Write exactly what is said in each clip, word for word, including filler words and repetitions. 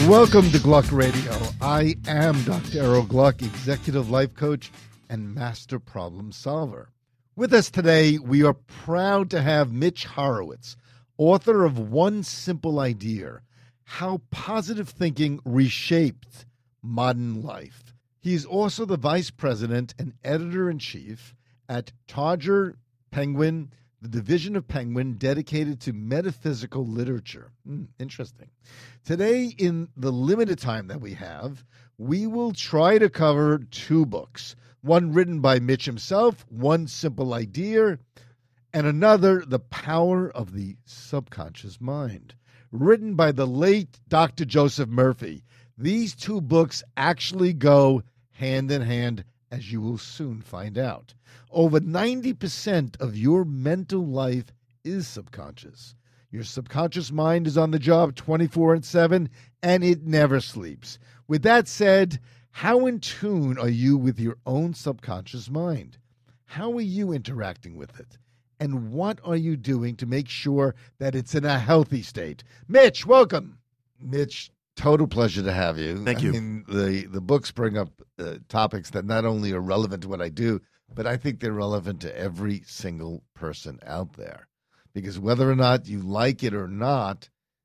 Welcome to Gluck Radio. I am Doctor Errol Gluck, executive life coach and master problem solver. With us today, we are proud to have Mitch Horowitz, author of One Simple Idea, How Positive Thinking Reshaped Modern Life. He is also the vice president and editor-in-chief at Todger Penguin, the division of Penguin dedicated to metaphysical literature. Hmm, interesting. Today, in the limited time that we have, we will try to cover two books. One written by Mitch himself, One Simple Idea, and another, The Power of the Subconscious Mind, written by the late Doctor Joseph Murphy. These two books actually go hand in hand, as you will soon find out. Over ninety percent of your mental life is subconscious. Your subconscious mind is on the job twenty-four seven, and it never sleeps. With that said, how in tune are you with your own subconscious mind? How are you interacting with it? And what are you doing to make sure that it's in a healthy state? Mitch, welcome. Mitch, total pleasure to have you. Thank you. I mean, the, the books bring up uh, topics that not only are relevant to what I do, but I think they're relevant to every single person out there. Because whether or not you like it or not,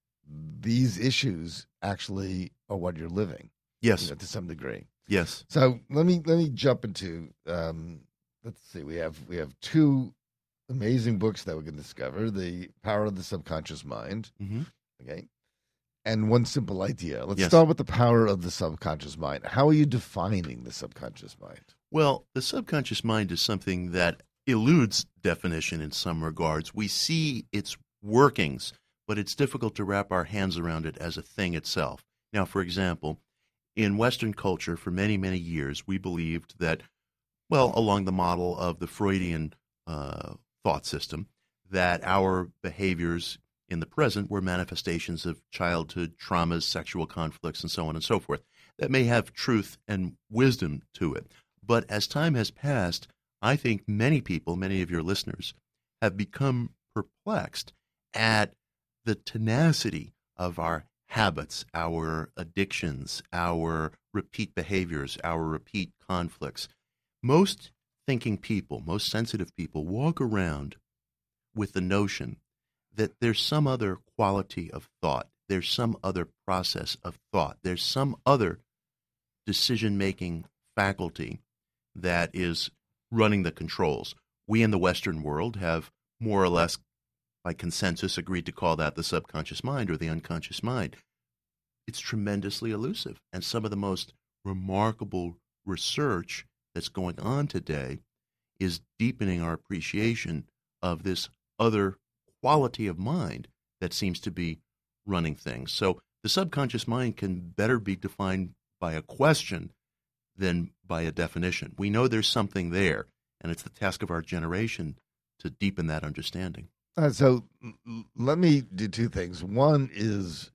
these issues actually are what you're living. Yes. You know, to some degree. Yes. So let me let me jump into um, let's see, we have we have two amazing books that we can discover. The Power of the Subconscious Mind. Mm-hmm. Okay. And One Simple Idea. Let's Yes. start with the power of the subconscious mind. How are you defining the subconscious mind? Well, the subconscious mind is something that eludes definition in some regards. We see its workings, but it's difficult to wrap our hands around it as a thing itself. Now, for example, in Western culture, for many, many years, we believed that, well, along the model of the Freudian uh, thought system, that our behaviors in the present were manifestations of childhood traumas, sexual conflicts, and so on and so forth. That may have truth and wisdom to it. But as time has passed, I think many people, many of your listeners, have become perplexed at the tenacity of our habits, our addictions, our repeat behaviors, our repeat conflicts. Most thinking people, most sensitive people walk around with the notion that there's some other quality of thought, there's some other process of thought, there's some other decision-making faculty that is running the controls. We in the Western world have more or less, by consensus, agreed to call that the subconscious mind or the unconscious mind. It's tremendously elusive, and some of the most remarkable research that's going on today is deepening our appreciation of this other quality of mind that seems to be running things. So the subconscious mind can better be defined by a question than by a definition. We know there's something there, and it's the task of our generation to deepen that understanding. Uh, so l- let me do two things. One is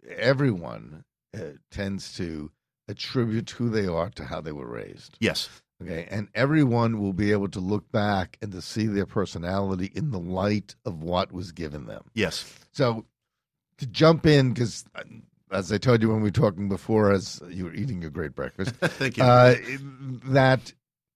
everyone uh, tends to attribute who they are to how they were raised. Yes. Okay, and everyone will be able to look back and to see their personality in the light of what was given them. Yes. So to jump in, because as I told you when we were talking before, as you were eating your great breakfast, Thank you. uh, that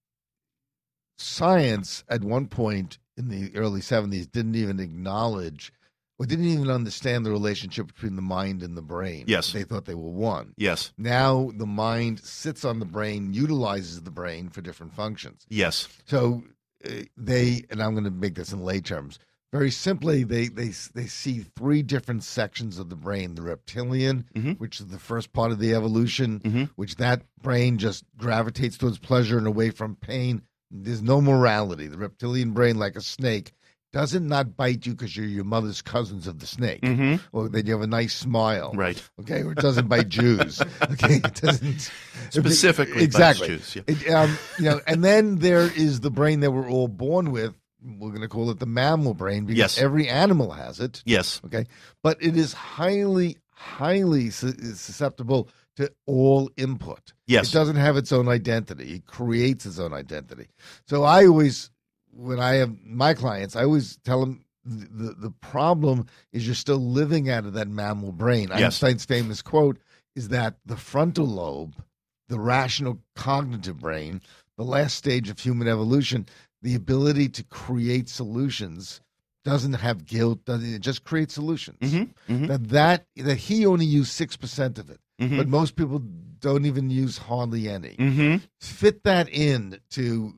science at one point in the early seventies didn't even acknowledge or didn't even understand the relationship between the mind and the brain. Yes. They thought they were one. Yes. Now the mind sits on the brain, utilizes the brain for different functions. Yes. So uh, they, and I'm going to make this in lay terms, very simply, they, they, they see three different sections of the brain. The reptilian, Mm-hmm. which is the first part of the evolution, Mm-hmm. which that brain just gravitates towards pleasure and away from pain. There's no morality. The reptilian brain, like a snake, doesn't not bite you because you're your mother's cousins of the snake, Mm-hmm. or that you have a nice smile, Right. Okay, or it doesn't bite Jews, okay, it doesn't Specifically exactly. bites Jews, yeah. It, um, you know, and then there is the brain that we're all born with. We're going to call it the mammal brain because Yes. every animal has it. Yes. Okay, but it is highly, highly su- susceptible to all input. Yes. It doesn't have its own identity. It creates its own identity. So I always, when I have my clients, I always tell them the, the problem is you're still living out of that mammal brain. Yes. Einstein's famous quote is that the frontal lobe, the rational cognitive brain, the last stage of human evolution, the ability to create solutions, doesn't have guilt, doesn't it just create solutions. Mm-hmm, mm-hmm. That, that that he only used six percent of it, Mm-hmm. but most people don't even use hardly any. Mm-hmm. Fit that in to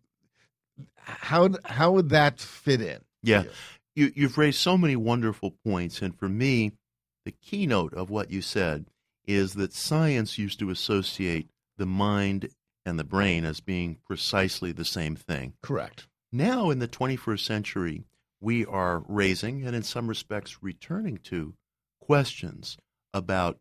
how how would that fit in? Yeah, you, you've raised so many wonderful points, and for me, the keynote of what you said is that science used to associate the mind and the brain as being precisely the same thing. Correct. Now, in the twenty-first century, we are raising, and in some respects returning to, questions about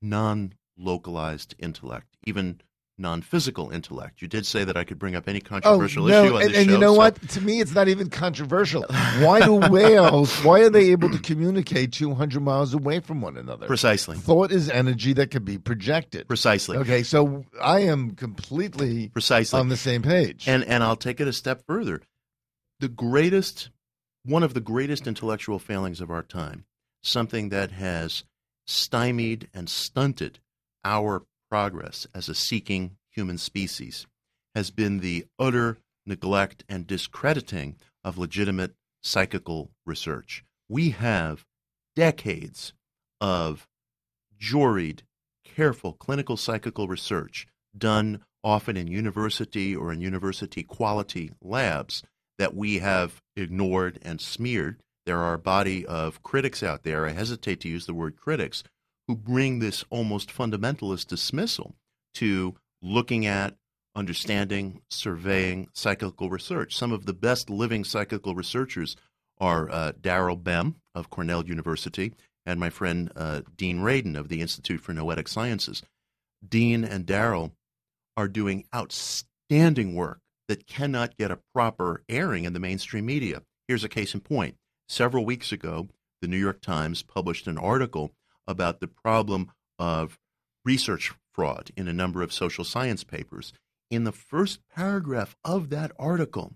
non-localized intellect, even non-physical intellect. You did say that I could bring up any controversial oh, no, issue on and, this and show. you know so- what? To me, it's not even controversial. Why do whales, why are they able to communicate two hundred miles away from one another? Precisely. Thought is energy that can be projected. Precisely. Okay, so I am completely Precisely. on the same page. And and I'll take it a step further. The greatest, one of the greatest intellectual failings of our time, something that has stymied and stunted our progress as a seeking human species, has been the utter neglect and discrediting of legitimate psychical research. We have decades of juried, careful clinical psychical research done often in university or in university quality labs that we have ignored and smeared. There are a body of critics out there, I hesitate to use the word critics, who bring this almost fundamentalist dismissal to looking at, understanding, surveying psychical research. Some of the best living psychical researchers are uh, Daryl Bem of Cornell University and my friend uh, Dean Radin of the Institute for Noetic Sciences. Dean and Daryl are doing outstanding work that cannot get a proper airing in the mainstream media. Here's a case in point. Several weeks ago, the New York Times published an article about the problem of research fraud in a number of social science papers. In the first paragraph of that article,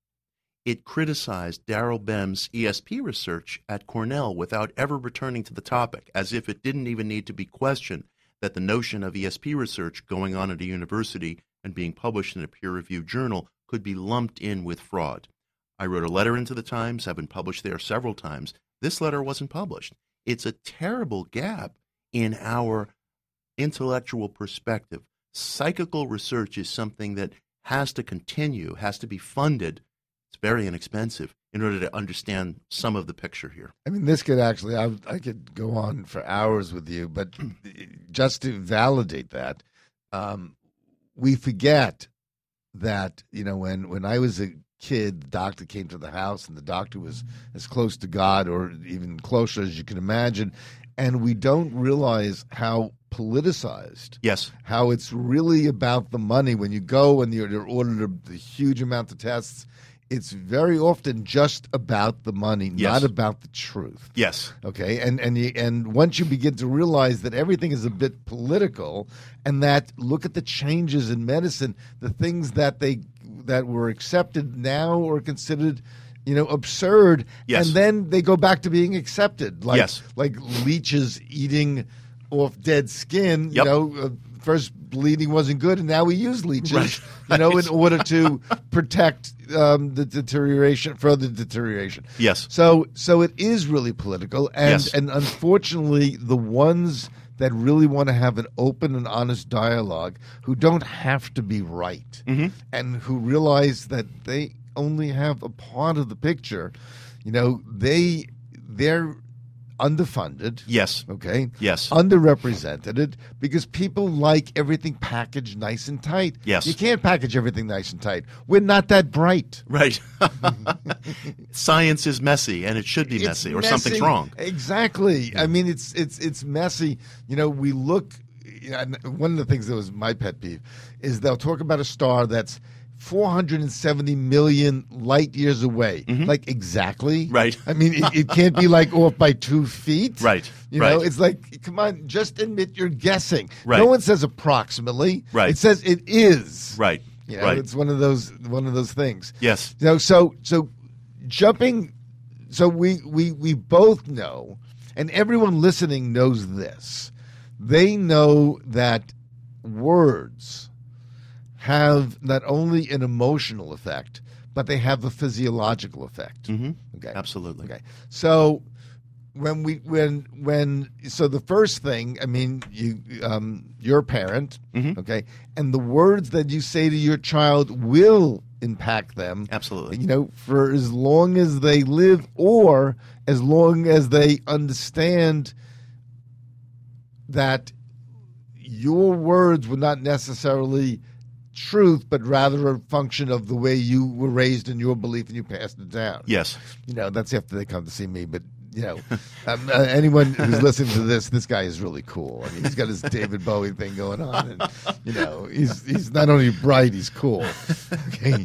it criticized Daryl Bem's E S P research at Cornell without ever returning to the topic, as if it didn't even need to be questioned that the notion of E S P research going on at a university and being published in a peer-reviewed journal could be lumped in with fraud. I wrote a letter into the Times, have been published there several times. This letter wasn't published. It's a terrible gap in our intellectual perspective. Psychical research is something that has to continue, has to be funded. It's very inexpensive in order to understand some of the picture here. I mean, this could actually, I, I could go on for hours with you, but just to validate that, um, we forget that, you know, when, when I was a kid, the doctor came to the house and the doctor was as close to God or even closer as you can imagine. And we don't realize how politicized. Yes. How it's really about the money. When you go and you're, you're ordered a, a huge amount of tests, it's very often just about the money, Yes. not about the truth. Yes. Okay, and and you, and once you begin to realize that everything is a bit political, and that look at the changes in medicine, the things that they that were accepted now are considered, you know, absurd, Yes. and then they go back to being accepted, like Yes. like leeches eating off dead skin. Yep. You know, uh, first bleeding wasn't good, and now we use leeches, Right. you know, Right. in order to protect um, the deterioration, further deterioration. Yes. So, so it is really political, and Yes. and unfortunately, the ones that really want to have an open and honest dialogue, who don't have to be right, Mm-hmm. and who realize that they only have a part of the picture, you know, they they're underfunded. Yes. Okay. Yes. Underrepresented, because people like everything packaged nice and tight. Yes. You can't package everything nice and tight. We're not that bright. Right. Science is messy, and it should be It's messy, or messy. something's wrong. Exactly. I mean, it's it's it's messy. You know, we look. You know, one of the things that was my pet peeve is they'll talk about a star that's four hundred seventy million light years away. Like, exactly. Right. I mean, it, it can't be like off by two feet. Right. You Right. know, it's like, come on, just admit you're guessing. Right. No one says approximately. Right. It says it is. Right. You know, Right. it's one of those one of those things. Yes. You know, so so jumping, so we we we both know, and everyone listening knows this, they know that words have not only an emotional effect, but they have a physiological effect. Mm-hmm. Okay, Absolutely. okay. So when we when when so the first thing, I mean, you um, you're a parent, Mhm. okay, and the words that you say to your child will impact them. Absolutely. You know, for as long as they live, or as long as they understand that your words were not necessarily truth, but rather a function of the way you were raised and your belief, and you passed it down. Yes. You know, that's after they come to see me, but you know, um, uh, anyone who's listening to this, this guy is really cool. I mean, he's got his David Bowie thing going on, and you know, he's he's not only bright, he's cool. Okay.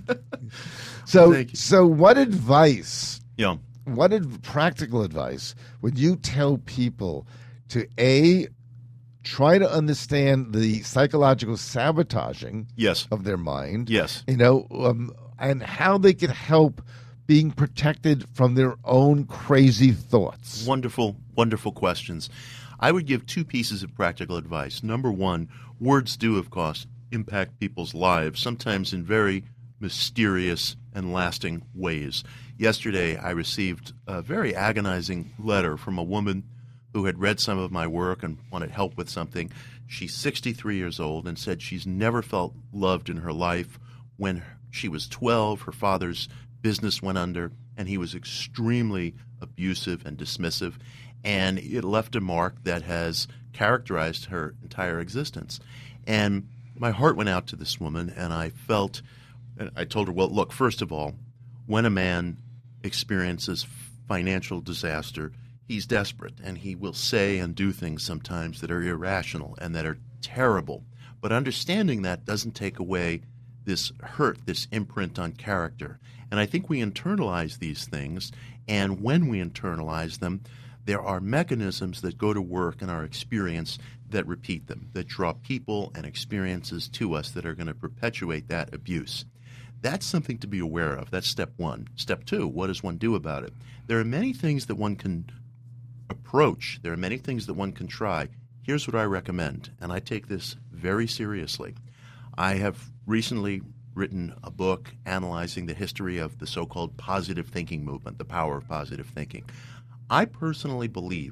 So, Thank you. so what advice? Yeah. What ad- practical advice would you tell people to a try to understand the psychological sabotaging Yes. of their mind? Yes. You know, um, and how they could help being protected from their own crazy thoughts. Wonderful, wonderful questions. I would give two pieces of practical advice. Number one, words do, of course, impact people's lives, sometimes in very mysterious and lasting ways. Yesterday, I received a very agonizing letter from a woman who had read some of my work and wanted help with something. She's sixty-three years old and said she's never felt loved in her life. When she was twelve, her father's business went under, and he was extremely abusive and dismissive, and it left a mark that has characterized her entire existence. And my heart went out to this woman, and I felt, and I told her, well, look, first of all, when a man experiences financial disaster, he's desperate, and he will say and do things sometimes that are irrational and that are terrible. But understanding that doesn't take away this hurt, this imprint on character. And I think we internalize these things, and when we internalize them, there are mechanisms that go to work in our experience that repeat them, that draw people and experiences to us that are going to perpetuate that abuse. That's something to be aware of. That's step one. Step two, what does one do about it? There are many things that one can approach. There are many things that one can try. Here's what I recommend, and I take this very seriously. I have recently written a book analyzing the history of the so-called positive thinking movement, the power of positive thinking. I personally believe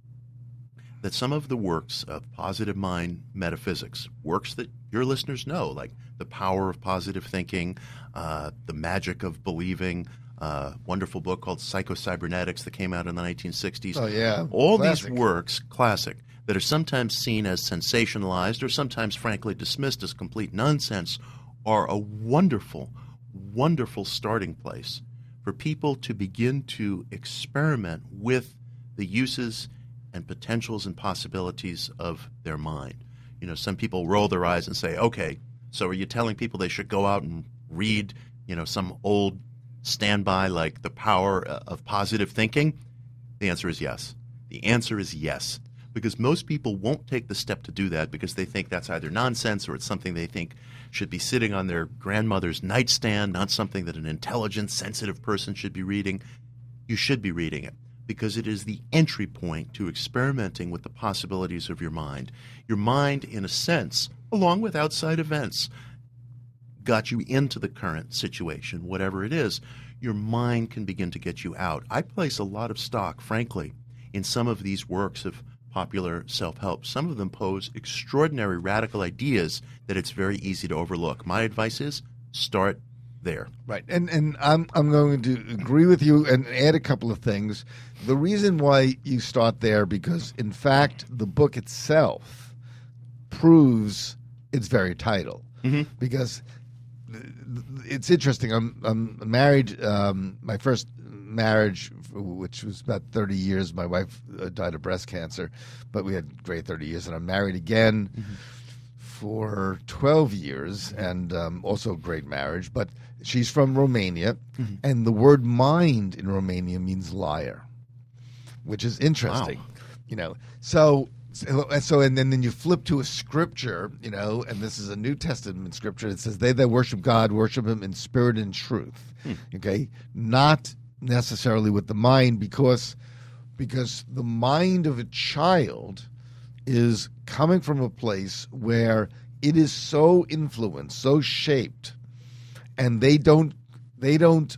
that some of the works of positive mind metaphysics, works that your listeners know, like The Power of Positive Thinking, uh, The Magic of Believing, a uh, wonderful book called Psycho-Cybernetics that came out in the nineteen sixties. Oh, yeah. All Classic. these works, classic, that are sometimes seen as sensationalized or sometimes frankly dismissed as complete nonsense, are a wonderful, wonderful starting place for people to begin to experiment with the uses and potentials and possibilities of their mind. You know, some people roll their eyes and say, okay, so are you telling people they should go out and read, you know, some old standby like The Power of Positive Thinking? The answer is yes. The answer is yes. Because most people won't take the step to do that because they think that's either nonsense or it's something they think should be sitting on their grandmother's nightstand, not something that an intelligent, sensitive person should be reading. You should be reading it because it is the entry point to experimenting with the possibilities of your mind. Your mind, in a sense, along with outside events, got you into the current situation, whatever it is. Your mind can begin to get you out. I place a lot of stock, frankly, in some of these works of popular self-help. Some of them pose extraordinary radical ideas that it's very easy to overlook. My advice is start there. Right. And and I'm I'm going to agree with you and add a couple of things. The reason why you start there, because in fact the book itself proves its very title. Mm-hmm. Because it's interesting. I'm I'm married. Um, my first marriage, which was about thirty years. My wife uh, died of breast cancer, but we had great thirty years, and I'm married again mm-hmm. for twelve years, and um, also a great marriage. But she's from Romania, mm-hmm. and the word "mind" in Romania means liar, which is interesting. Wow. You know, so. So, so and then, then you flip to a scripture, you know, and this is a New Testament scripture. It says, "They that worship God worship Him in spirit and truth." Hmm. Okay, not necessarily with the mind, because because the mind of a child is coming from a place where it is so influenced, so shaped, and they don't they don't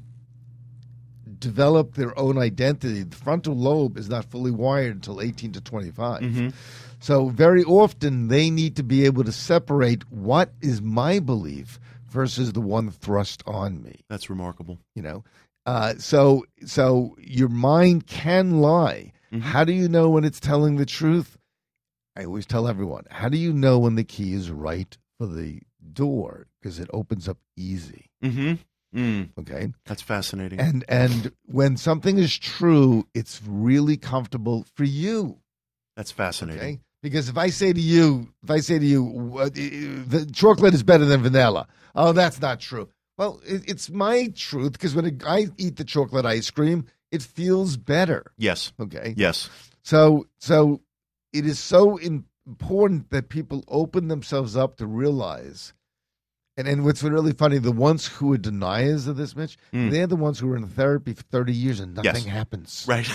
develop their own identity. The frontal lobe is not fully wired until eighteen to twenty-five. Mm-hmm. So very often they need to be able to separate what is my belief versus the one thrust on me. That's remarkable. You know, uh, so so your mind can lie. Mm-hmm. How do you know when it's telling the truth? I always tell everyone, how do you know when the key is right for the door? Because it opens up easy. Mm-hmm. Mm. Okay, That's fascinating. and and when something is true, it's really comfortable for you. That's fascinating. Okay, because if I say to you, if I say to you, uh, the chocolate is better than vanilla. Oh, that's not true. Well, it, it's my truth because when I eat the chocolate ice cream, it feels better. Yes. Okay. Yes. So, so it is so important that people open themselves up to realize. And and what's really funny, the ones who are deniers of this, Mitch, Mm. they're the ones who are in therapy for thirty years and nothing Yes. happens. Right.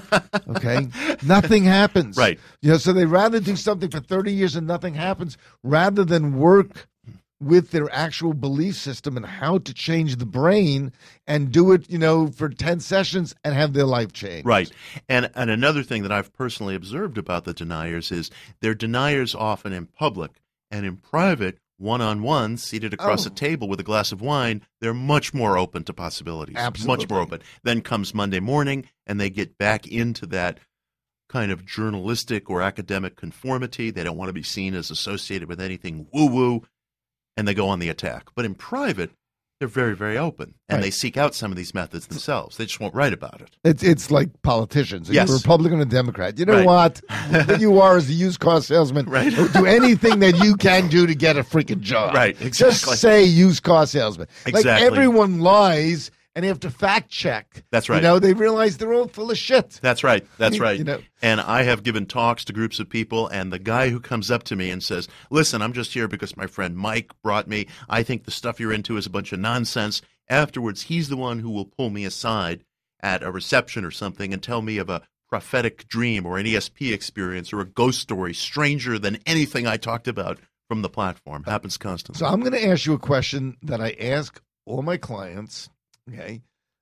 Okay? Nothing happens. Right. You know, so they rather do something for thirty years and nothing happens rather than work with their actual belief system and how to change the brain and do it, you know, for ten sessions and have their life change. Right. And and another thing that I've personally observed about the deniers is they're deniers often in public, and in private, one-on-one, seated across Oh. a table with a glass of wine, they're much more open to possibilities. Absolutely. Much more open. Then comes Monday morning, and they get back into that kind of journalistic or academic conformity. They don't want to be seen as associated with anything woo-woo, and they go on the attack. But in private, they're very, very open, and Right. they seek out some of these methods themselves. They just won't write about it. It's it's like politicians. Yes. You're a Republican or Democrat. You know Right. what? What you are is a used car salesman. Right. Do anything that you can do to get a freaking job. Right, Just exactly. say used car salesman. Like Exactly. everyone lies and they have to fact check. That's right. You know, they realize they're all full of shit. That's right. That's You- right. you know. And I have given talks to groups of people, and the guy who comes up to me and says, listen, I'm just here because my friend Mike brought me. I think the stuff you're into is a bunch of nonsense. Afterwards, he's the one who will pull me aside at a reception or something and tell me of a prophetic dream or an E S P experience or a ghost story stranger than anything I talked about from the platform. Happens constantly. So I'm going to ask you a question that I ask all my clients, okay?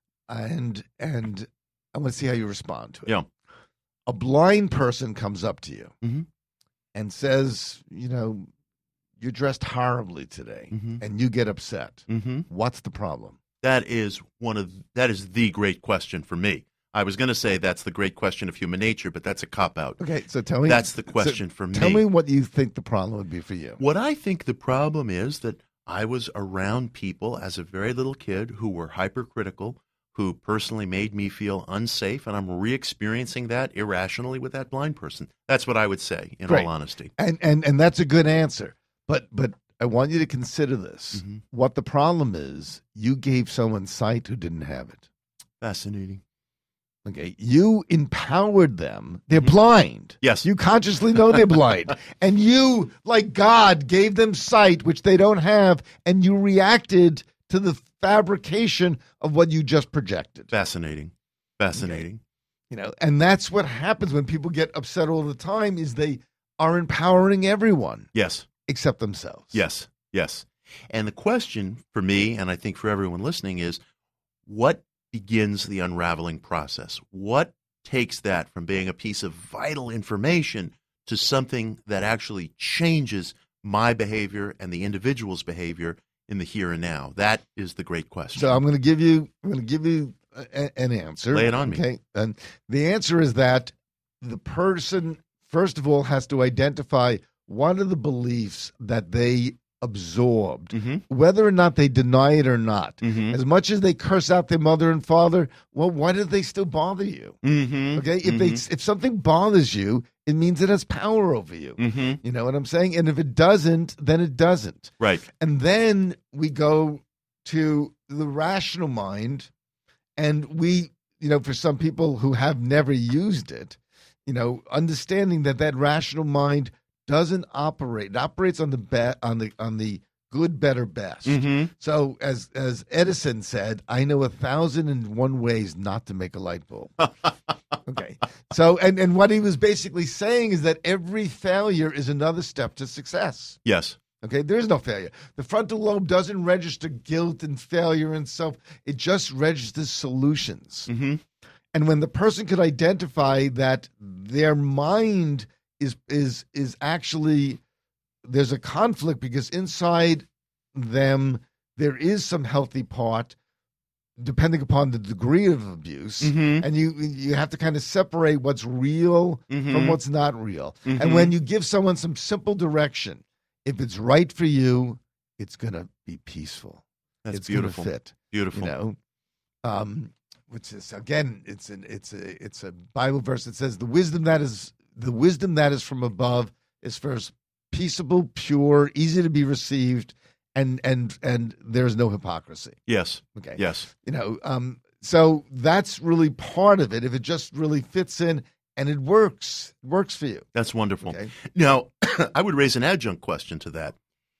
And and I want to see how you respond to it. Yeah. A blind person comes up to you Mhm. and says, you know, you're dressed horribly today, Mhm. and you get upset. Mm-hmm. What's the problem? That is one of that is the great question for me. I was going to say that's the great question of human nature, but that's a cop out. Okay, so tell me. That's the so question for me. Tell me what you think the problem would be for you. What I think the problem is that I was around people as a very little kid who were hypercritical, who personally made me feel unsafe, and I'm re-experiencing that irrationally with that blind person. That's what I would say, in Great. all honesty. And and and that's a good answer. But but I want you to consider this. Mhm. What the problem is, you gave someone sight who didn't have it. Fascinating. Okay, you empowered them. They're Mhm. blind. Yes. You consciously know they're blind. And you, like God, gave them sight, which they don't have, and you reacted to the fabrication of what you just projected. Fascinating. Fascinating. You know, and that's what happens when people get upset all the time is they are empowering everyone Yes. except themselves. Yes. Yes. And the question for me, and I think for everyone listening, is what begins the unraveling process? What takes that from being a piece of vital information to something that actually changes my behavior and the individual's behavior in the here and now? That is the great question. So I'm going to give you I'm going to give you a, a- an answer. Lay it on me. Okay. And the answer is that the person first of all has to identify what are the beliefs that they absorbed, Mhm. whether or not they deny it or not. Mhm. As much as they curse out their mother and father, well, why do they still bother you? Mhm. Okay, if they if something bothers you, it means it has power over you. Mhm. You know what I'm saying? And if it doesn't, then it doesn't. Right. And then we go to the rational mind, and we, you know, for some people who have never used it, you know, understanding that that rational mind doesn't operate. It operates on the ba- on the on the good, better, best. Mm-hmm. So as as Edison said, I know a thousand and one ways not to make a light bulb. Okay. So and, and what he was basically saying is that every failure is another step to success. Yes. Okay, there's no failure. The frontal lobe doesn't register guilt and failure and self. It just registers solutions. Mm-hmm. And when the person could identify that their mind is is is actually there's a conflict because inside them there is some healthy part, depending upon the degree of abuse, Mm-hmm. and you you have to kind of separate what's real Mm-hmm. from what's not real. Mhm. And when you give someone some simple direction, if it's right for you, it's going to be peaceful. That's it's gonna beautiful. fit. Beautiful. You know, um, which is again, it's an it's a it's a Bible verse that says the wisdom that is the wisdom that is from above is first peaceable, pure, easy to be received, and and and there's no hypocrisy. Yes. Okay. Yes. You know, um, so that's really part of it. If it just really fits in and it works, it works for you. That's wonderful. Okay. Now, I would raise an adjunct question to that.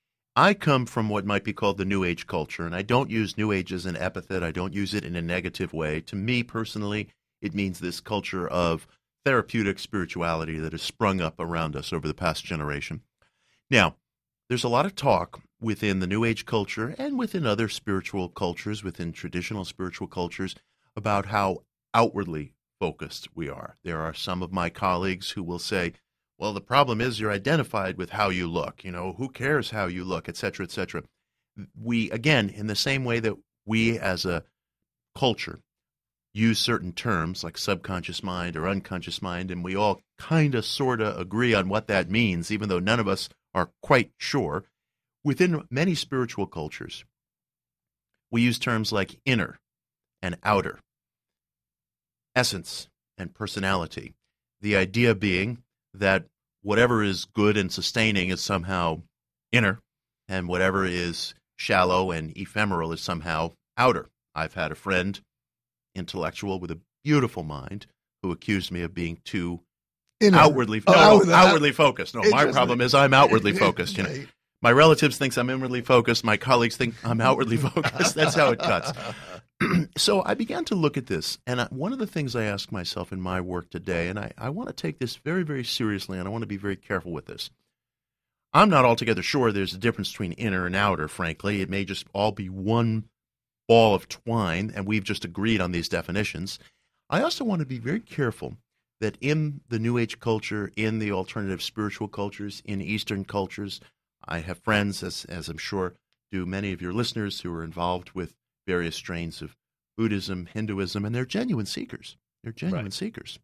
I come from what might be called the New Age culture, and I don't use New Age as an epithet. I don't use it in a negative way. To me personally, it means this culture of therapeutic spirituality that has sprung up around us over the past generation. Now, there's a lot of talk within the New Age culture and within other spiritual cultures, within traditional spiritual cultures, about how outwardly focused we are. There are some of my colleagues who will say, well, the problem is you're identified with how you look. You know, who cares how you look, et cetera, et cetera. We, again, in the same way that we as a culture use certain terms like subconscious mind or unconscious mind, and we all kind of sort of agree on what that means, even though none of us are quite sure. Within many spiritual cultures, we use terms like inner and outer, essence and personality. The idea being that whatever is good and sustaining is somehow inner, and whatever is shallow and ephemeral is somehow outer. I've had a friend, intellectual with a beautiful mind, who accused me of being too Inner. outwardly Oh, no, outward- no, outwardly focused. No, my Interesting. problem is I'm outwardly focused. You know, Right. my relatives think I'm inwardly focused. My colleagues think I'm outwardly focused. That's how it cuts. So I began to look at this, and I, one of the things I ask myself in my work today, and I, I want to take this very, very seriously, and I want to be very careful with this. I'm not altogether sure there's a difference between inner and outer, frankly. It may just all be one ball of twine, and we've just agreed on these definitions. I also want to be very careful that in the New Age culture, in the alternative spiritual cultures, in Eastern cultures, I have friends, as, as I'm sure do many of your listeners, who are involved with various strains of Buddhism, Hinduism, and they're genuine seekers. They're genuine Right. seekers.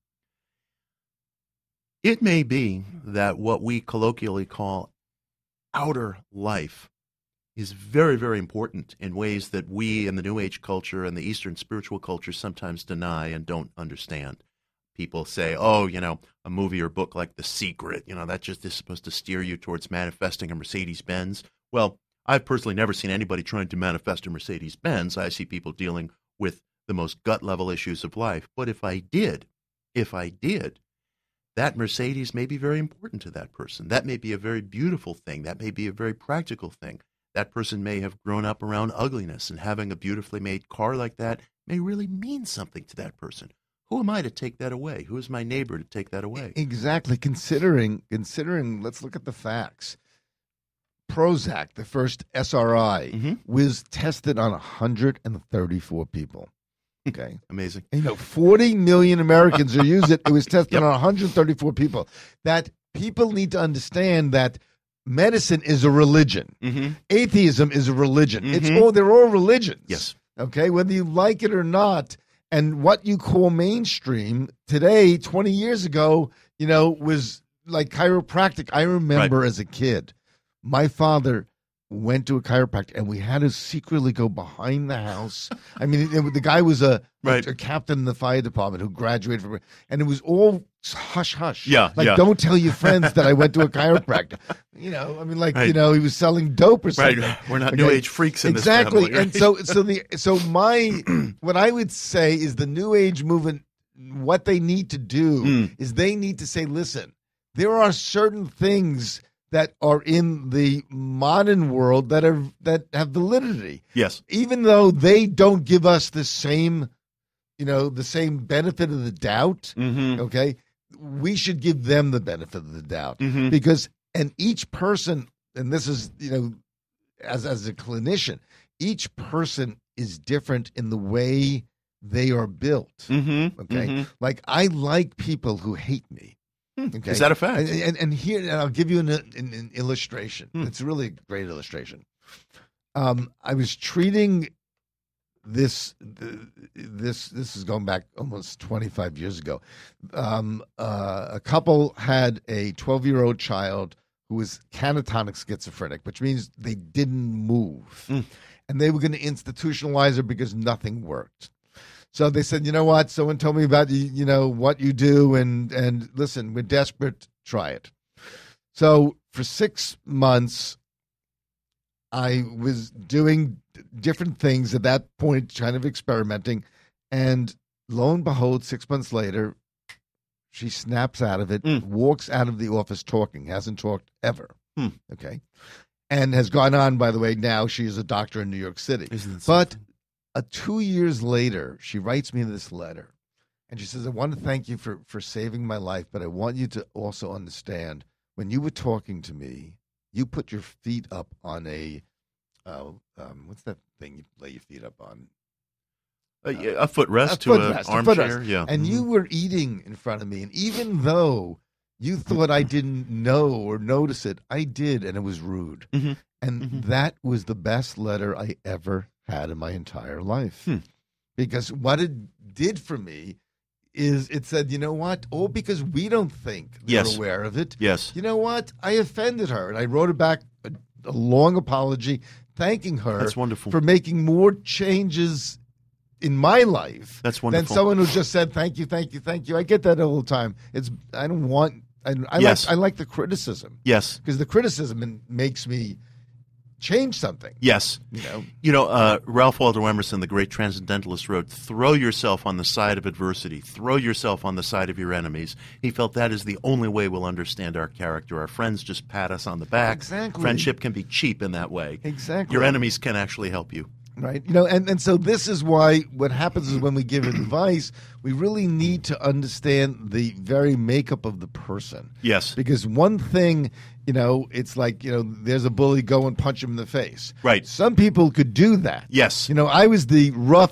It may be that what we colloquially call outer life is very, very important in ways that we in the New Age culture and the Eastern spiritual culture sometimes deny and don't understand. People say, oh, you know, a movie or book like The Secret, you know, that just is supposed to steer you towards manifesting a Mercedes-Benz. Well, I've personally never seen anybody trying to manifest a Mercedes-Benz. I see people dealing with the most gut-level issues of life. But if I did, if I did, that Mercedes may be very important to that person. That may be a very beautiful thing. That may be a very practical thing. That person may have grown up around ugliness, and having a beautifully made car like that may really mean something to that person. Who am I to take that away? Who is my neighbor to take that away? Exactly. Considering, considering, let's look at the facts. Prozac, the first S R I, Mhm. was tested on one hundred thirty-four people. Okay. Amazing. You know, forty million Americans are using it. It was tested Yep. on one hundred thirty-four people. That people need to understand that medicine is a religion. Mm-hmm. Atheism is a religion. It's Mhm. all they're all religions. Yes. Okay, whether you like it or not. And what you call mainstream today, twenty years ago, you know, was like chiropractic. I remember as a kid, my father went to a chiropractor, and we had to secretly go behind the house. I mean, it, the guy was a, Right. a captain in the fire department who graduated from, and it was all hush hush. Yeah, like yeah. don't tell your friends that I went to a chiropractor. You know, I mean, like Right. you know, he was selling dope or something. Right. We're not Okay. New Age freaks in exactly. this family. Right? And so, so the so my what I would say is the New Age movement. What they need to do Mm. is they need to say, listen, there are certain things that are in the modern world that are that have validity. Yes. Even though they don't give us the same, you know, the same benefit of the doubt, Mm-hmm. okay, we should give them the benefit of the doubt. Mm-hmm. Because, and each person, and this is, you know, as as a clinician, each person is different in the way they are built. Mm-hmm. Okay, Mm-hmm. like I like people who hate me. Okay, Is that a fact? And and, and here, and I'll give you an, an, an illustration. Hmm. It's really a great illustration. Um, I was treating this this this is going back almost twenty-five years ago. Um, uh, a couple had a twelve-year-old child who was catatonic schizophrenic, which means they didn't move. Mm. And they were going to institutionalize her because nothing worked. So they said, you know what? Someone told me about you, you know, what you do, and and listen, we're desperate. Try it. So for six months, I was doing different things at that point, kind of experimenting, and lo and behold, six months later, she snaps out of it, Mm. walks out of the office talking, hasn't talked ever. Hmm. Okay, and has gone on. By the way, now she is a doctor in New York City. Isn't it But something? uh, two years later, she writes me this letter, and she says, I want to thank you for, for saving my life, but I want you to also understand, when you were talking to me, you put your feet up on a, uh, um, what's that thing you lay your feet up on? a, a footrest a to footrest, an a armchair. footrest. Yeah. And Mhm. you were eating in front of me, and even though you thought I didn't know or notice it, I did, and it was rude. Mhm. And Mhm. that was the best letter I ever had in my entire life. Hmm. Because what it did for me is it said, you know what? All because we don't think they're Yes. aware of it. Yes. You know what? I offended her. And I wrote her back a, a long apology thanking her That's wonderful. for making more changes in my life That's than wonderful. someone who just said thank you, thank you, thank you. I get that all the time. It's I don't want I, I Yes. like I like the criticism Yes. because the criticism makes me change something. Yes. You know, You know, uh, Ralph Waldo Emerson, the great transcendentalist, wrote, throw yourself on the side of adversity. Throw yourself on the side of your enemies. He felt that is the only way we'll understand our character. Our friends just pat us on the back. Exactly. Friendship can be cheap in that way. Exactly. Your enemies can actually help you. right? You know, and, and so this is why what happens is when we give advice, we really need to understand the very makeup of the person. Yes. Because one thing, you know, it's like, you know, there's a bully, go and punch him in the face. Right. Some people could do that. Yes. You know, I was the rough,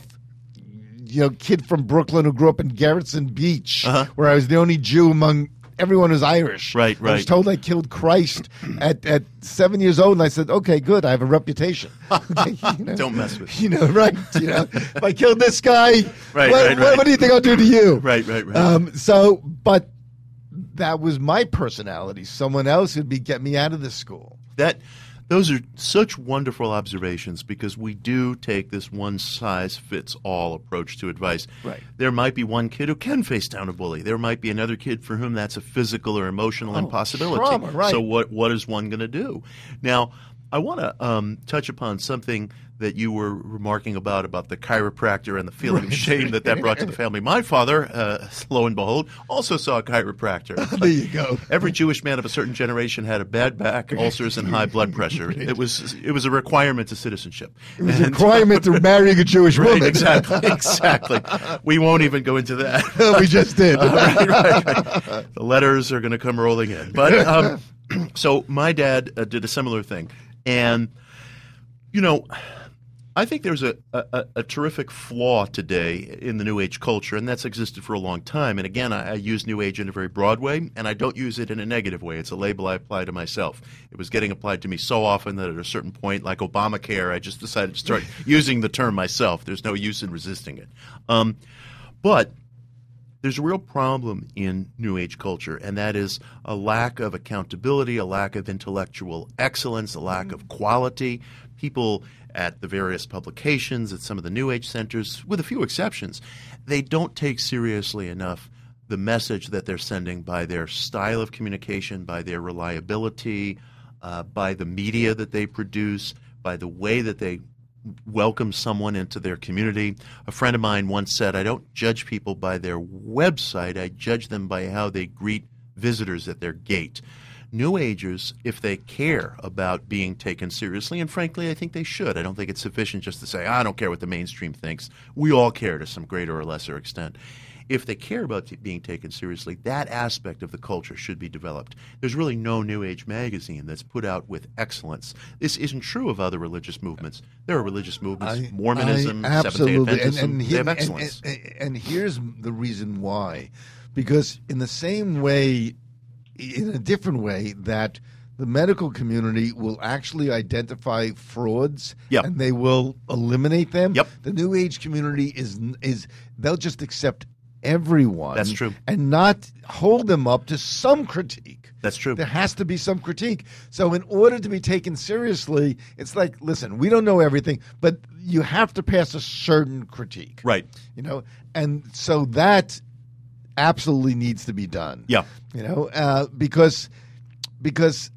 you know, kid from Brooklyn who grew up in Garrison Beach, Uh-huh. where I was the only Jew among everyone who's Irish. Right, I was right. told I killed Christ at, at seven years old, and I said, okay, good, I have a reputation. Okay, you know? Don't mess with You know, right? You know, if I killed this guy, Right, what, right, what- right. what do you think I'll do to you? Right, right, right. Um, so, but that was my personality. Someone else would be get me out of this school. That those are such wonderful observations because we do take this one size fits all approach to advice. Right. There might be one kid who can face down a bully. There might be another kid for whom that's a physical or emotional Oh, impossibility. trauma, right. So what what is one going to do? Now, I want to um, touch upon something that you were remarking about about the chiropractor and the feeling of shame that that brought to the family. My father, uh, lo and behold, also saw a chiropractor. There you go. Every Jewish man of a certain generation had a bad back, ulcers, and high blood pressure. It was it was a requirement to citizenship. It was a requirement to marrying a Jewish Right, woman. exactly, exactly. We won't even go into that. we just did. right, right, right. The letters are going to come rolling in. But um, so my dad uh, did a similar thing, and you know, I think there's a, a, a terrific flaw today in the New Age culture, and that's existed for a long time. And again, I, I use New Age in a very broad way, and I don't use it in a negative way. It's a label I apply to myself. It was getting applied to me so often that at a certain point, like Obamacare, I just decided to start using the term myself. There's no use in resisting it. Um, but there's a real problem in New Age culture, and that is a lack of accountability, a lack of intellectual excellence, a lack of quality. People at the various publications, at some of the New Age centers, with a few exceptions, they don't take seriously enough the message that they're sending by their style of communication, by their reliability, uh, by the media that they produce, by the way that they welcome someone into their community. A friend of mine once said, I don't judge people by their website, I judge them by how they greet visitors at their gate. New Agers, if they care about being taken seriously, and frankly, I think they should. I don't think it's sufficient just to say, I don't care what the mainstream thinks. We all care to some greater or lesser extent. If they care about t- being taken seriously, that aspect of the culture should be developed. There's really no New Age magazine that's put out with excellence. This isn't true of other religious movements. There are religious movements, I, Mormonism, I, absolutely. Seventh-day Adventism, and, and, they have and- excellence. And, and, and here's the reason why. Because in the same way, in a different way, that the medical community will actually identify frauds Yep. and they will eliminate them. Yep. The New Age community is is they'll just accept everyone. That's true. And not hold them up to some critique. That's true. There has to be some critique. So in order to be taken seriously, it's like, listen, we don't know everything, but you have to pass a certain critique. Right. You know, and so that absolutely needs to be done. Yeah. You know, uh, because because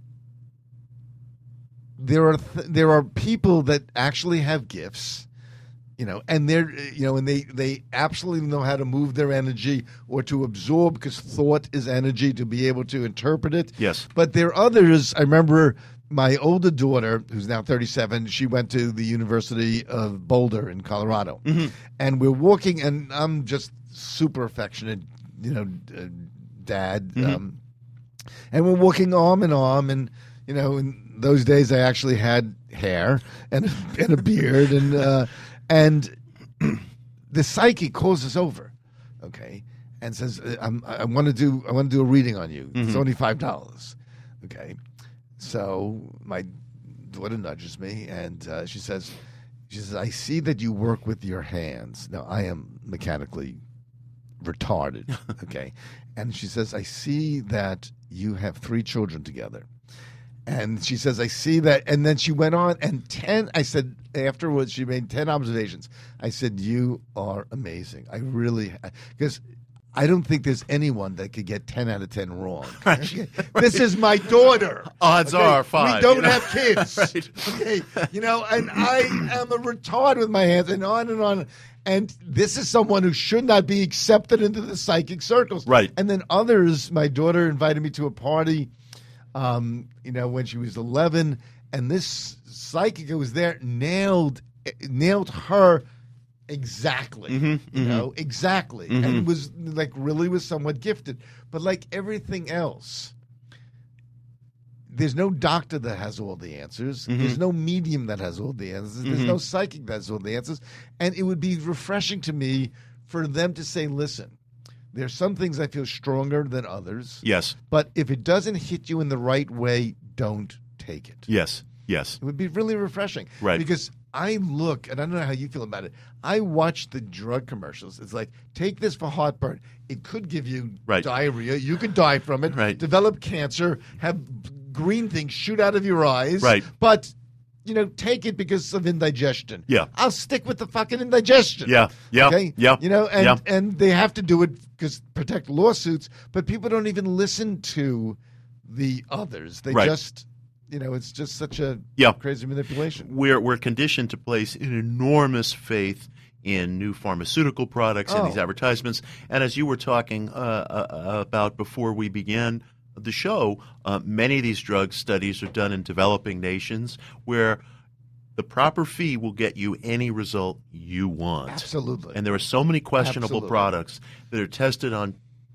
there are th- there are people that actually have gifts, you know, and they're you know, and they they absolutely know how to move their energy or to absorb, because thought is energy, to be able to interpret it. Yes. But there are others. I remember my older daughter, who's now thirty-seven, she went to the University of Boulder in Colorado, Mm-hmm. and we're walking, and I'm just super affectionate, you know, uh, dad. Mm-hmm. Um, and we're walking arm in arm, and you know, in those days I actually had hair and and a beard, and uh, and the psychic calls us over, okay, and says, I'm, "I want to do I want to do a reading on you. It's Mm-hmm. only five dollars, okay." So my daughter nudges me, and uh, she says, "She says I see that you work with your hands." Now I am mechanically retarded, okay, and she says, "I see that you have three children together." And she says, "I see that." And then she went on, and ten, I said, afterwards, she made ten observations. I said, "You are amazing. I really," because I don't think there's anyone that could get ten out of ten wrong. Okay? This is my daughter. Odds Okay? are five. We don't you know? have kids. Right. Okay. You know, and I am a retard with my hands, and on and on. And this is someone who should not be accepted into the psychic circles. Right. And then others, my daughter invited me to a party, um, you know, when she was eleven, and this psychic who was there nailed nailed her exactly. Mm-hmm, you mm-hmm. know, exactly. Mhm. And was like really was somewhat gifted. But like everything else, there's no doctor that has all the answers. Mhm. There's no medium that has all the answers. There's Mhm. no psychic that has all the answers. And it would be refreshing to me for them to say, listen, there's some things I feel stronger than others. Yes. But if it doesn't hit you in the right way, don't take it. Yes. Yes. It would be really refreshing. Right. Because I look, and I don't know how you feel about it, I watch the drug commercials. It's like, take this for heartburn. It could give you Right. diarrhea. You could die from it. Right. Develop cancer. Have green things shoot out of your eyes. Right. But, you know, take it because of indigestion. Yeah. I'll stick with the fucking indigestion. Yeah. Yeah. Okay? Yeah. You know, and, Yeah. and they have to do it because protect lawsuits, but people don't even listen to the others. They Right. just, you know, it's just such a Yeah. crazy manipulation. We're we're conditioned to place an enormous faith in new pharmaceutical products and Oh. these advertisements. And as you were talking uh, uh, about before we began the show, uh, many of these drug studies are done in developing nations where the proper fee will get you any result you want. Absolutely. And there are so many questionable Absolutely. products that are tested on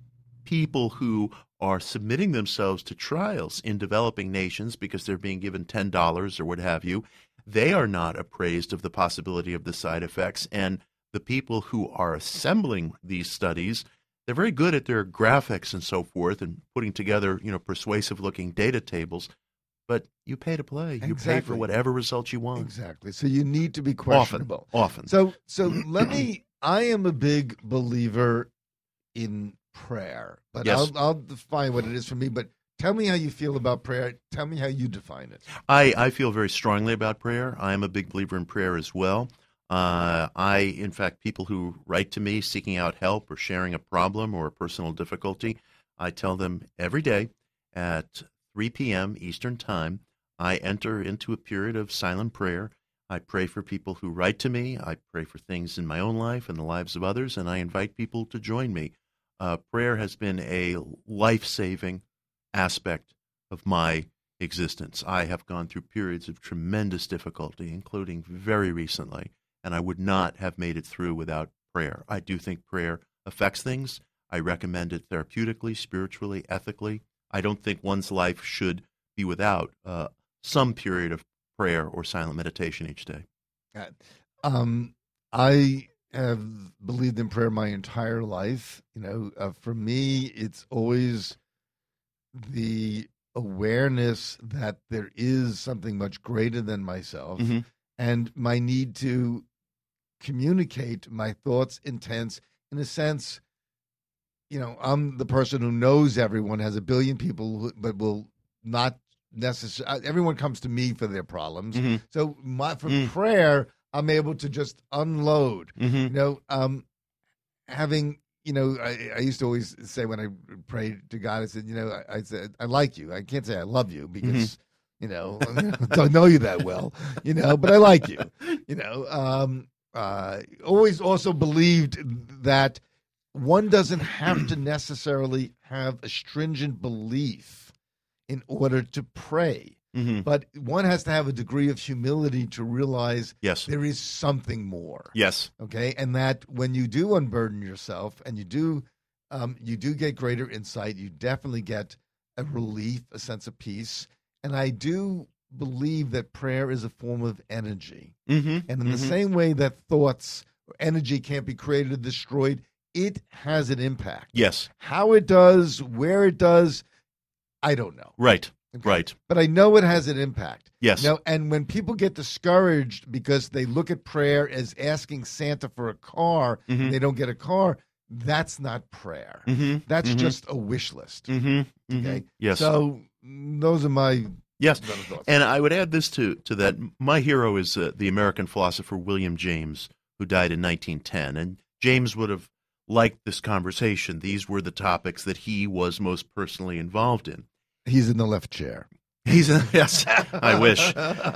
people who are submitting themselves to trials in developing nations because they're being given ten dollars or what have you. They are not appraised of the possibility of the side effects. And the people who are assembling these studies, they're very good at their graphics and so forth and putting together, you know, persuasive-looking data tables. But you pay to play. You pay for Exactly. whatever result you want. Exactly. So you need to be Often. questionable. Often. So so let me I am a big believer in prayer. But Yes. I'll I'll define what it is for me, but tell me how you feel about prayer. Tell me how you define it. I, I feel very strongly about prayer. I am a big believer in prayer as well. Uh, I, in fact, people who write to me seeking out help or sharing a problem or a personal difficulty, I tell them every day at three p.m. Eastern Time, I enter into a period of silent prayer. I pray for people who write to me. I pray for things in my own life and the lives of others, and I invite people to join me. Uh, prayer has been a life-saving aspect of my existence. I have gone through periods of tremendous difficulty, including very recently, and I would not have made it through without prayer. I do think prayer affects things. I recommend it therapeutically, spiritually, ethically. I don't think one's life should be without uh, some period of prayer or silent meditation each day. Um, I have believed in prayer my entire life. You know, uh, for me, it's always the awareness that there is something much greater than myself, Mm-hmm. and my need to communicate my thoughts, intents, in a sense. You know, I'm the person who knows everyone, has a billion people, who, but will not necessarily. Everyone comes to me for their problems. Mm-hmm. So, my for Mm. prayer, I'm able to just unload. Mm-hmm. You know, um, having, you know, I, I used to always say when I prayed to God, I said, you know, I, I said, I like you. I can't say I love you because, you know, don't know you that well, you know, but I like you, you know. Um, uh, always also believed that one doesn't have to necessarily have a stringent belief in order to pray. Mm-hmm. But one has to have a degree of humility to realize Yes. there is something more. Yes. Okay, and that when you do unburden yourself and you do, um, you do get greater insight. You definitely get a relief, a sense of peace. And I do believe that prayer is a form of energy. Mm-hmm. And in the Mm-hmm. same way that thoughts or energy can't be created or destroyed, it has an impact. Yes. How it does, where it does, I don't know. Right. Okay? Right. But I know it has an impact. Yes. Now, and when people get discouraged because they look at prayer as asking Santa for a car, Mhm. and they don't get a car, that's not prayer. Mm-hmm. That's Mhm. just a wish list. Mm-hmm. Okay. Yes. So mm, those are my Yes. other thoughts. And I would add this to, to that. My hero is uh, the American philosopher William James, who died in nineteen ten. And James would have liked this conversation. These were the topics that he was most personally involved in. He's in the left chair. He's a, yes, I wish.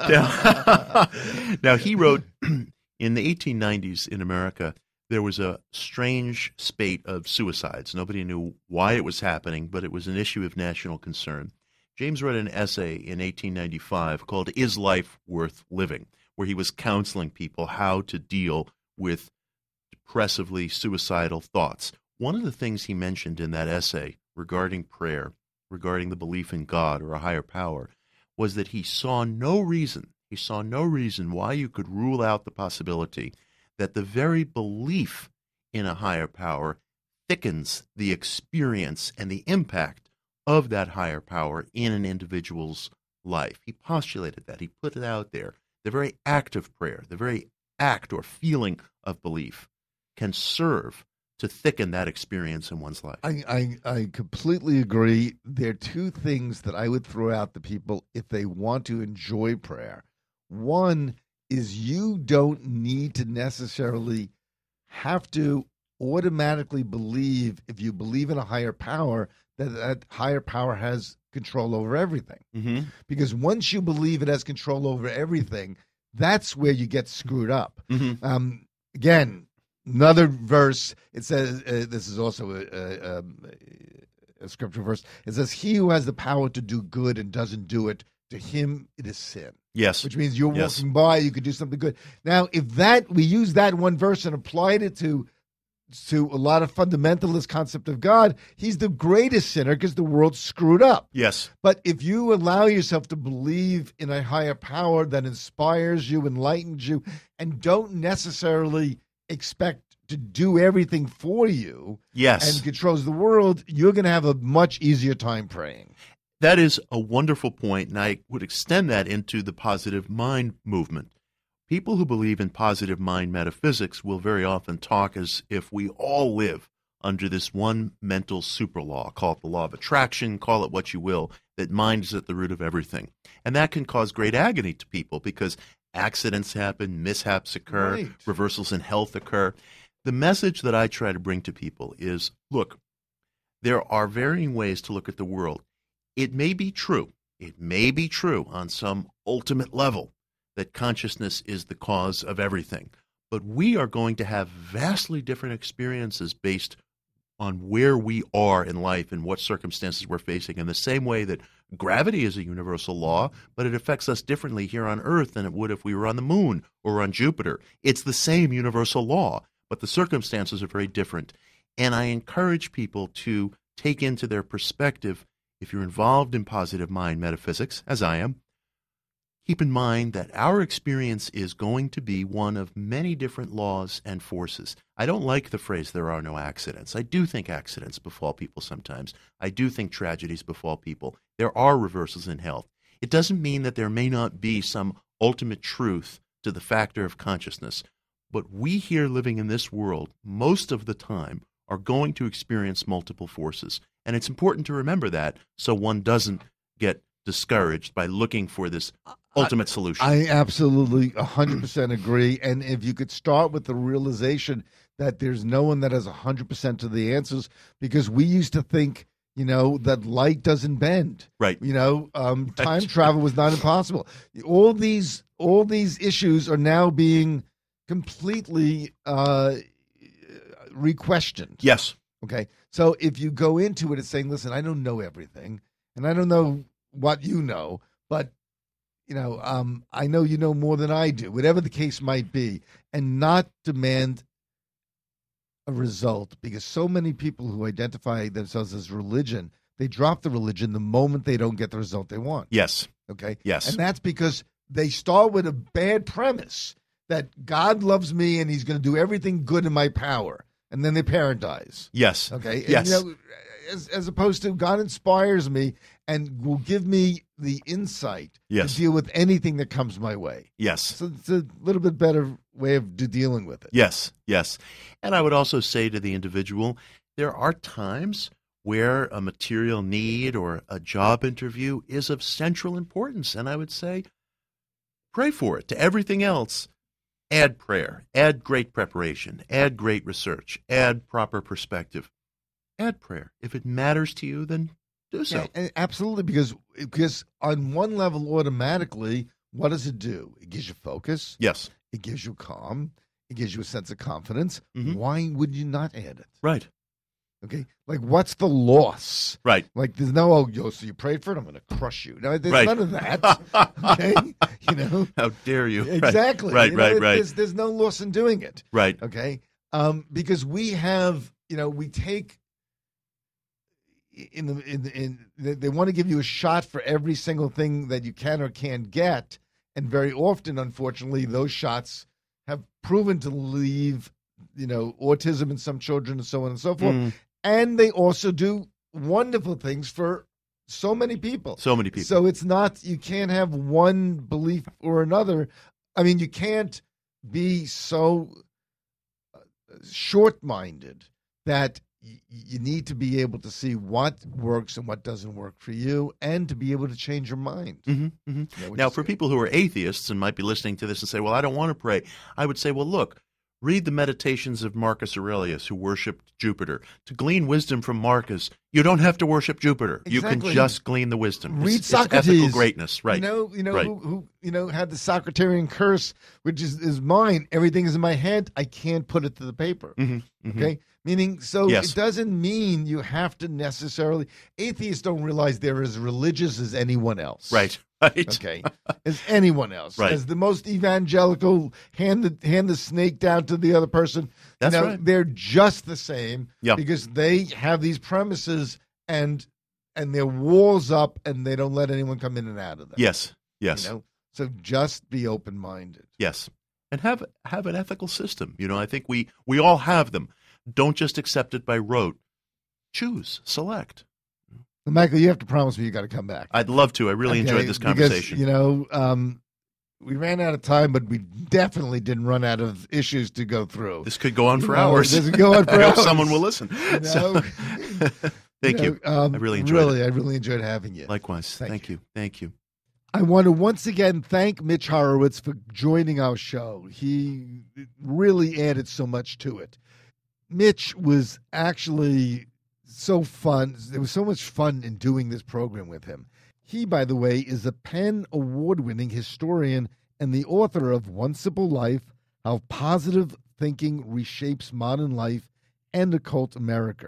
Now, now, he wrote in the eighteen nineties in America, there was a strange spate of suicides. Nobody knew why it was happening, but it was an issue of national concern. James wrote an essay in eighteen ninety-five called Is Life Worth Living?, where he was counseling people how to deal with depressively suicidal thoughts. One of the things he mentioned in that essay regarding prayer, regarding the belief in God or a higher power, was that he saw no reason, he saw no reason why you could rule out the possibility that the very belief in a higher power thickens the experience and the impact of that higher power in an individual's life. He postulated that. He put it out there. The very act of prayer, the very act or feeling of belief can serve to thicken that experience in one's life. I, I, I completely agree. There are two things that I would throw out to people if they want to enjoy prayer. One is you don't need to necessarily have to automatically believe, if you believe in a higher power, that that higher power has control over everything. Mm-hmm. Because once you believe it has control over everything, that's where you get screwed up. Mm-hmm. Um, again, another verse, it says, uh, this is also a, a, um, a scripture verse. It says, he who has the power to do good and doesn't do it, to him it is sin. Yes. Which means you're Yes. walking by, you could do something good. Now, if that, we use that one verse and applied it to to a lot of fundamentalist concept of God, he's the greatest sinner because the world's screwed up. Yes. But if you allow yourself to believe in a higher power that inspires you, enlightens you, and don't necessarily expect to do everything for you Yes. and controls the world, you're going to have a much easier time praying. That is a wonderful point, and I would extend that into the positive mind movement. People who believe in positive mind metaphysics will very often talk as if we all live under this one mental super law, call it the law of attraction, call it what you will, that mind is at the root of everything. And that can cause great agony to people because accidents happen, mishaps occur, Right. reversals in health occur. The message that I try to bring to people is, look, there are varying ways to look at the world. It may be true, it may be true on some ultimate level that consciousness is the cause of everything. But we are going to have vastly different experiences based on where we are in life and what circumstances we're facing, in the same way that gravity is a universal law, but it affects us differently here on Earth than it would if we were on the moon or on Jupiter. It's the same universal law, but the circumstances are very different. And I encourage people to take into their perspective, if you're involved in positive mind metaphysics, as I am, keep in mind that our experience is going to be one of many different laws and forces. I don't like the phrase, there are no accidents. I do think accidents befall people sometimes. I do think tragedies befall people. There are reversals in health. It doesn't mean that there may not be some ultimate truth to the factor of consciousness. But we here living in this world, most of the time, are going to experience multiple forces. And it's important to remember that so one doesn't get discouraged by looking for this ultimate solution. I absolutely one hundred percent agree. And if you could start with the realization that there's no one that has one hundred percent of the answers, because we used to think, you know, that light doesn't bend. Right. You know, um, time travel was not impossible. All these, all these issues are now being completely uh, re-questioned. Yes. Okay. So if you go into it, it's saying, listen, I don't know everything, and I don't know what you know, but you know, um, I know you know more than I do, whatever the case might be, and not demand a result, because so many people who identify themselves as religion, they drop the religion the moment they don't get the result they want. Yes. Okay. Yes. And that's because they start with a bad premise that God loves me and he's going to do everything good in my power. And then their parent dies. Yes. Okay. And, Yes. you know, as, as opposed to God inspires me and will give me the insight Yes. to deal with anything that comes my way. Yes. So it's a little bit better way of de- dealing with it. Yes. Yes. And I would also say to the individual, there are times where a material need or a job interview is of central importance. And I would say, pray for it. To everything else, add prayer, add great preparation, add great research, add proper perspective, add prayer. If it matters to you, then do so. Yeah, and absolutely, because because on one level, automatically, what does it do? It gives you focus. Yes. It gives you calm. It gives you a sense of confidence. Mhm. Why would you not add it? Right. Okay, like what's the loss? Right. Like there's no, oh, yo, so you prayed for it, I'm going to crush you. No, there's Right. none of that. Okay, you know, How dare you? exactly. Right, You know, right, it- right. There's, there's no loss in doing it. Right. Okay, um, because we have, you know, we take in the in the, in they, they want to give you a shot for every single thing that you can or can't get, and very often, unfortunately, those shots have proven to leave, you know, autism in some children and so on and so forth. Mm. And they also do wonderful things for so many people. So many people. So it's not, you can't have one belief or another. I mean, you can't be so short-minded that y- you need to be able to see what works and what doesn't work for you, and to be able to change your mind. hmm hmm You know, which Now, is for good. people who are atheists and might be listening to this and say, well, I don't want to pray, I would say, well, look, read the meditations of Marcus Aurelius, who worshipped Jupiter. To glean wisdom from Marcus, you don't have to worship Jupiter. You can Exactly. just glean the wisdom. Read it's, Socrates. It's ethical greatness, right? You know, you know Right. who, who you know had the Socraterian curse, which is, is mine. Everything is in my head. I can't put it to the paper. Mhm, mhm. Okay, meaning so Yes. it doesn't mean you have to necessarily. Atheists don't realize they're as religious as anyone else. Right, right. Okay, as anyone else. Right. As the most evangelical, hand the hand the snake down to the other person. That's you know, right. They're just the same. Yeah. Because they have these premises and and their walls up, and they don't let anyone come in and out of them. Yes, yes, You know? So just be open minded. yes. And have have an ethical system. You know, I think we, we all have them. Don't just accept it by rote. Choose, select. Michael, you have to promise me you got to come back. I'd love to. I really Okay, enjoyed this because, conversation. you know, um, we ran out of time, but we definitely didn't run out of issues to go through. This could go on for You know, hours. this could go on for I hope hours. someone will listen. You So- know? thank you. know, um, I really enjoyed really, it. I really enjoyed having you. Likewise. Thank Thank, you. Thank you. I want to once again thank Mitch Horowitz for joining our show. He really added so much to it. Mitch was actually so fun. There was so much fun in doing this program with him. He, by the way, is a Penn Award-winning historian and the author of One Simple Life, How Positive Thinking Reshapes Modern Life and Occult America.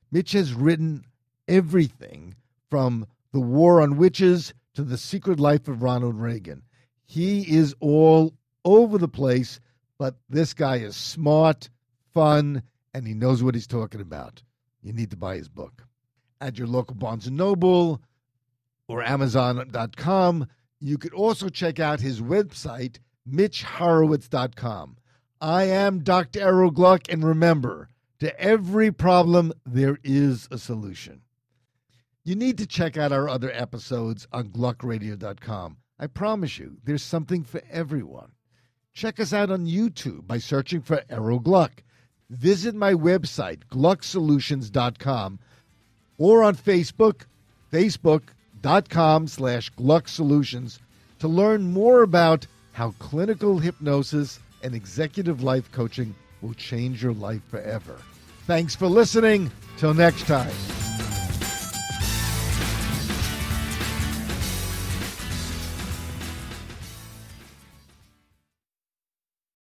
Mitch has written everything from The War on Witches to The Secret Life of Ronald Reagan. He is all over the place, but this guy is smart, fun, and he knows what he's talking about. You need to buy his book. At your local Barnes and Noble or Amazon dot com. You could also check out his website, Mitch Horowitz dot com. I am Doctor Errol Gluck, and remember, to every problem, there is a solution. You need to check out our other episodes on Gluck Radio dot com. I promise you, there's something for everyone. Check us out on YouTube by searching for Errol Gluck. Visit my website, Gluck Solutions dot com, or on Facebook, Facebook.com slash Gluck Solutions, to learn more about how clinical hypnosis and executive life coaching will change your life forever. Thanks for listening. Till next time.